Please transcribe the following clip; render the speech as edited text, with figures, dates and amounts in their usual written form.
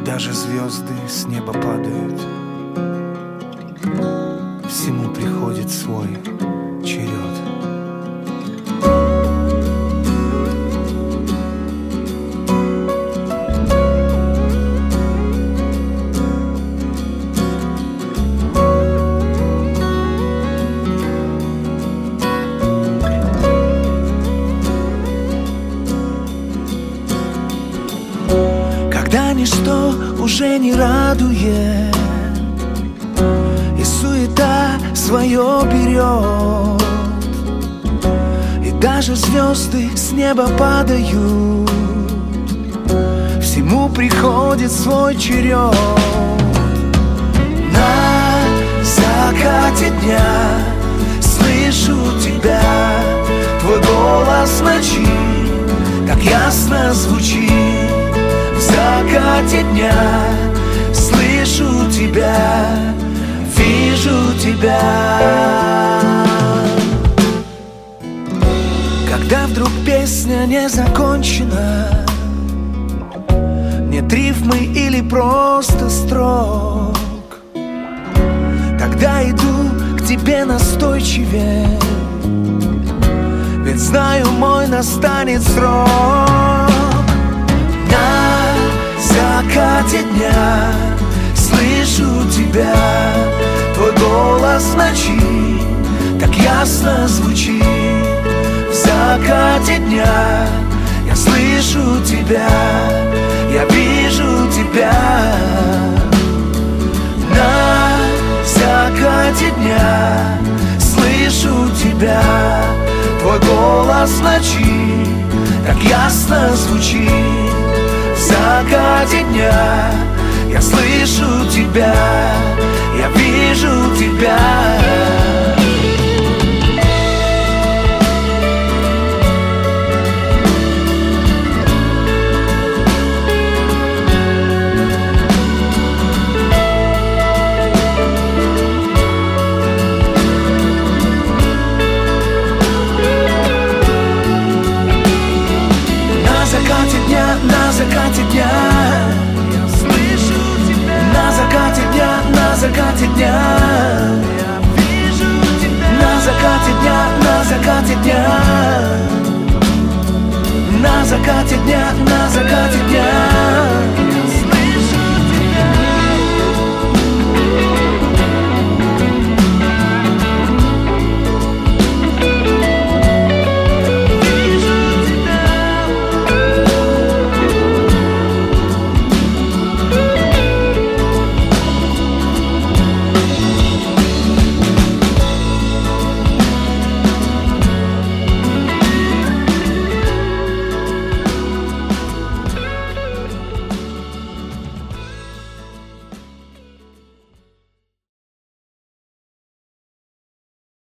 даже звезды с неба падают. Всему приходит свой черед. Когда ничто уже не радует, и суета свое берет, и даже звезды с неба падают, всему приходит свой черед. На закате дня слышу тебя, твой голос в ночи так ясно звучит. В закате дня слышу тебя, вижу тебя. Когда вдруг песня не закончена, нет рифмы или просто строк, тогда иду к тебе настойчивее, ведь знаю, мой настанет срок. В закате дня слышу тебя, твой голос в ночи так ясно звучит. В закате дня я слышу тебя, я вижу тебя. На закате дня слышу тебя, твой голос в ночи так ясно звучит. В закате дня я слышу тебя, я вижу тебя.